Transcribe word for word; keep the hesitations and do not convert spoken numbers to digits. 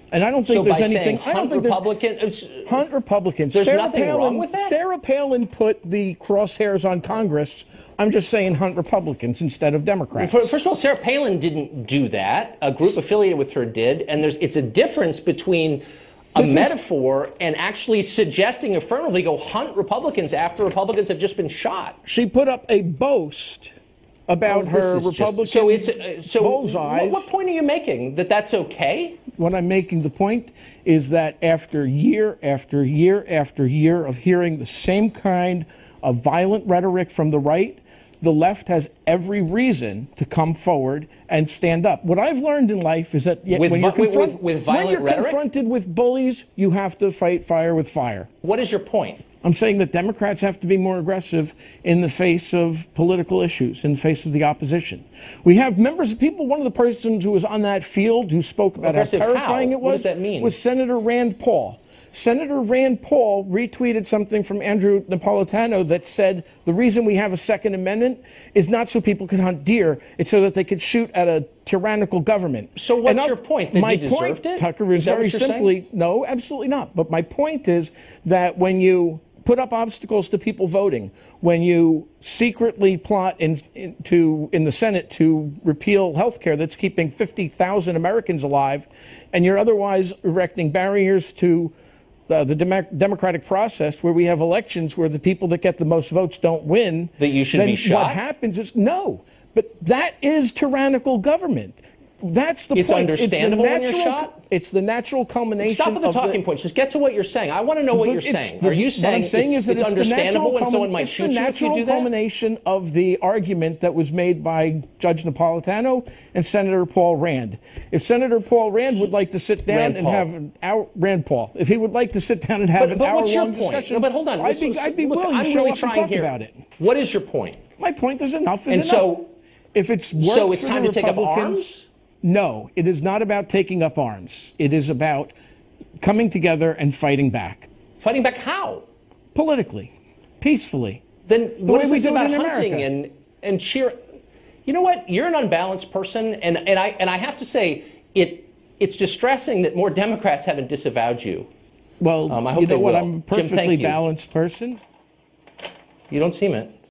And I don't think so there's by anything. Saying I don't hunt think Republican, there's hunt Republicans. There's Sarah nothing Palin, wrong with that. Sarah Palin put the crosshairs on Congress. I'm just saying hunt Republicans instead of Democrats. First of all, Sarah Palin didn't do that. A group affiliated with her did, and there's it's a difference between a This metaphor is, and actually suggesting affirmatively go hunt Republicans after Republicans have just been shot. She put up a boast about oh, her Republican just, so it's uh, so bullseyes. What, what point are you making? That that's okay? What I'm making the point is that after year after year after year of hearing the same kind of violent rhetoric from the right, the left has every reason to come forward and stand up. What I've learned in life is that with, when, you're with, with, with violent when you're rhetoric? confronted with bullies, you have to fight fire with fire. What is your point? I'm saying that Democrats have to be more aggressive in the face of political issues, in the face of the opposition. We have members of people, one of the persons who was on that field who spoke about how terrifying how? it was What does that mean? was Senator Rand Paul. Senator Rand Paul retweeted something from Andrew Napolitano that said the reason we have a Second Amendment is not so people can hunt deer, it's so that they could shoot at a tyrannical government. So what's and your point? That my he deserved point, it? Tucker, is, is very simply, saying? no, absolutely not. But my point is that when you put up obstacles to people voting, when you secretly plot in, in, to, in the Senate to repeal health care that's keeping fifty thousand Americans alive, and you're otherwise erecting barriers to uh, the dem- democratic process where we have elections where the people that get the most votes don't win, that you should then be shot? What happens is, no, but that is tyrannical government. That's the it's point. Understandable it's the natural, when you're shot? It's the natural culmination. Stop with the of talking the, points. Just get to what you're saying. I want to know what you're saying. The, Are you saying, what I'm saying it's, is that it's, it's understandable when culmin- someone might shoot you if you do that? It's the natural culmination of the argument that was made by Judge Napolitano and Senator Paul Rand. If Senator Paul Rand would like to sit down Rand and Paul. have an hour, Rand Paul, if he would like to sit down and have but, an but what's your hour-long point? discussion, No, but hold on. I'd be, I'd be look, willing I'm to show really up trying and talk here. about it. What is your point? My point is enough is and enough. So, if it's worked so it's for time the to take up Republicans, arms? No, it is not about taking up arms. It is about coming together and fighting back. Fighting back how? Politically, peacefully. Then the what way is we this do about it in hunting America. and and cheer? You know what? You're an unbalanced person, and, and I and I have to say it. It's distressing that more Democrats haven't disavowed you. Well, um, I hope you know they what? will. I'm a Jim, perfectly thank you. balanced person. You don't seem it.